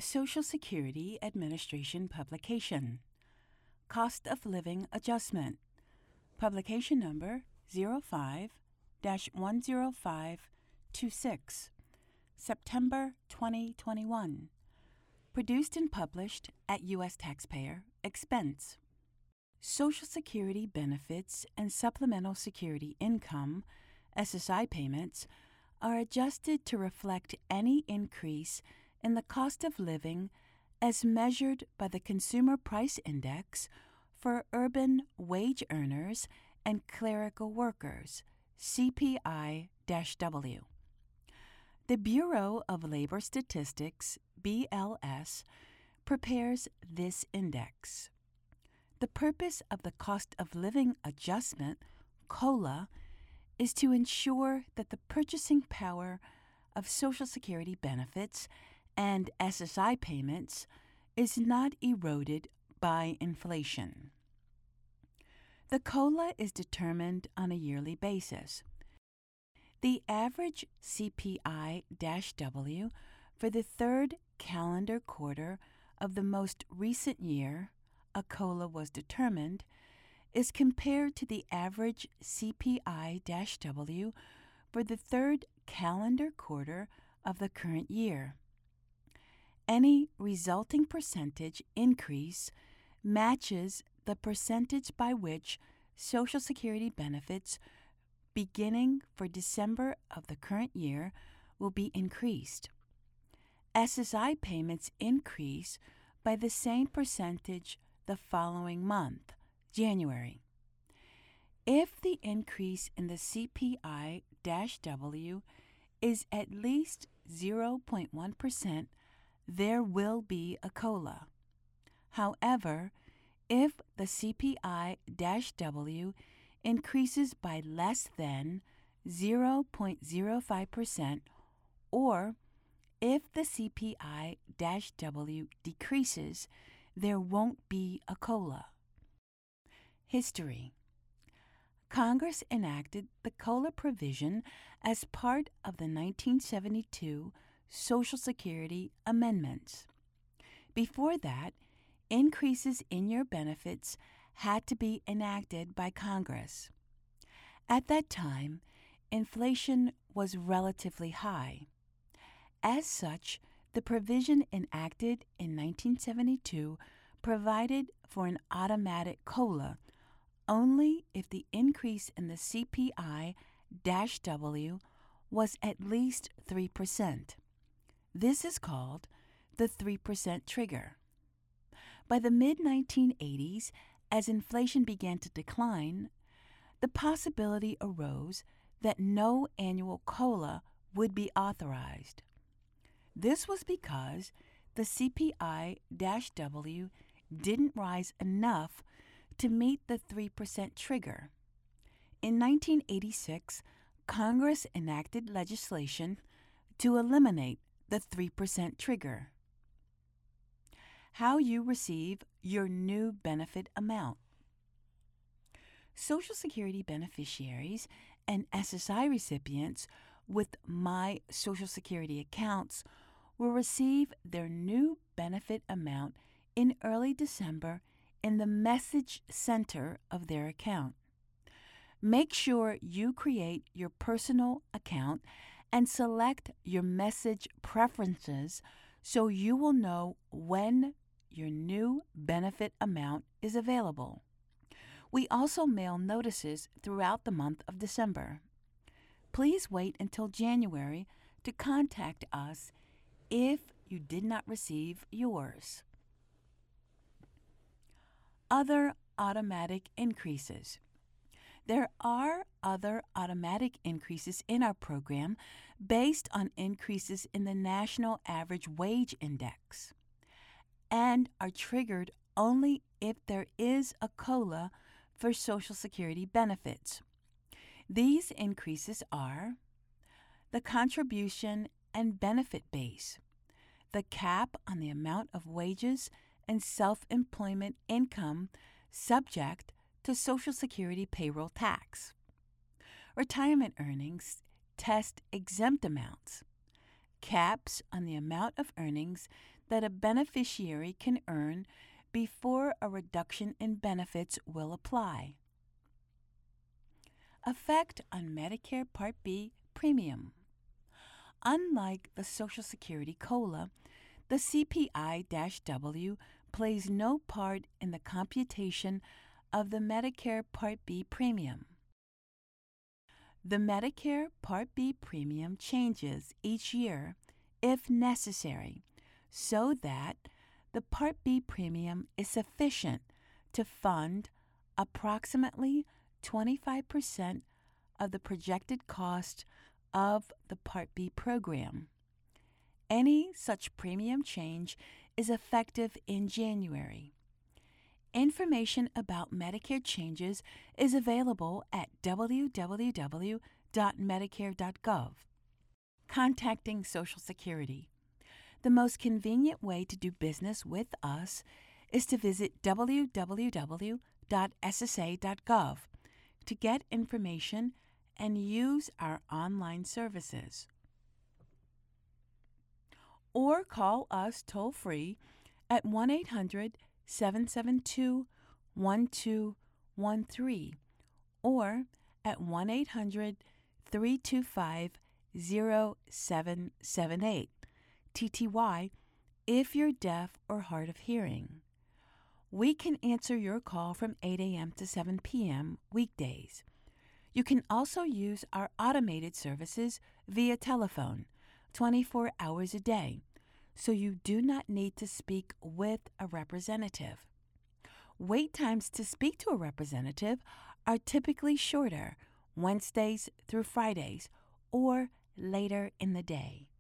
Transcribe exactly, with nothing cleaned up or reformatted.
Social Security Administration publication. Cost of Living Adjustment. Publication number zero five dash one zero five two six, September twenty twenty-one. Produced and published at U S taxpayer expense. Social Security benefits and supplemental security income, S S I payments, are adjusted to reflect any increase in the cost of living as measured by the Consumer Price Index for urban wage earners and clerical workers, C P I W. The Bureau of Labor Statistics, B L S, prepares this index. The purpose of the Cost of Living Adjustment, COLA, is to ensure that the purchasing power of Social Security benefits and S S I payments is not eroded by inflation. The COLA is determined on a yearly basis. The average C P I W for the third calendar quarter of the most recent year a COLA was determined is compared to the average C P I W for the third calendar quarter of the current year. Any resulting percentage increase matches the percentage by which Social Security benefits beginning for December of the current year will be increased. S S I payments increase by the same percentage the following month, January. If the increase in the C P I W is at least zero point one percent, there will be a COLA. However, if the C P I W increases by less than zero point zero five percent, or if the C P I W decreases, there won't be a COLA. History. Congress enacted the COLA provision as part of the nineteen seventy-two Social Security Amendments. Before that, increases in your benefits had to be enacted by Congress. At that time, inflation was relatively high. As such, the provision enacted in nineteen seventy-two provided for an automatic COLA only if the increase in the C P I W was at least three percent. This is called the three percent trigger. By the mid nineteen eighties, as inflation began to decline, the possibility arose that no annual COLA would be authorized. This was because the C P I W didn't rise enough to meet the three percent trigger. In nineteen eighty-six, Congress enacted legislation to eliminate the three percent trigger. How you receive your new benefit amount. Social Security beneficiaries and S S I recipients with My Social Security accounts will receive their new benefit amount in early December in the message center of their account. Make sure you create your personal account and select your message preferences so you will know when your new benefit amount is available. We also mail notices throughout the month of December. Please wait until January to contact us if you did not receive yours. Other automatic increases. There are other automatic increases in our program based on increases in the National Average Wage Index and are triggered only if there is a COLA for Social Security benefits. These increases are the contribution and benefit base, the cap on the amount of wages and self-employment income subject to Social Security payroll tax, retirement earnings test exempt amounts, caps on the amount of earnings that a beneficiary can earn before a reduction in benefits will apply. Effect on Medicare Part B premium. Unlike the Social Security COLA, the C P I W plays no part in the computation of the Medicare Part B premium. The Medicare Part B premium changes each year, if necessary, so that the Part B premium is sufficient to fund approximately twenty-five percent of the projected cost of the Part B program. Any such premium change is effective in January. Information about Medicare changes is available at w w w dot medicare dot gov. Contacting Social Security. The most convenient way to do business with us is to visit w w w dot s s a dot gov to get information and use our online services. Or call us toll-free at one eight hundred seven seven two one two one three or at one eight hundred three two five zero seven seven eight, T T Y, if you're deaf or hard of hearing. We can answer your call from eight a.m. to seven p.m. weekdays. You can also use our automated services via telephone, twenty-four hours a day, so you do not need to speak with a representative. Wait times to speak to a representative are typically shorter, Wednesdays through Fridays, or later in the day.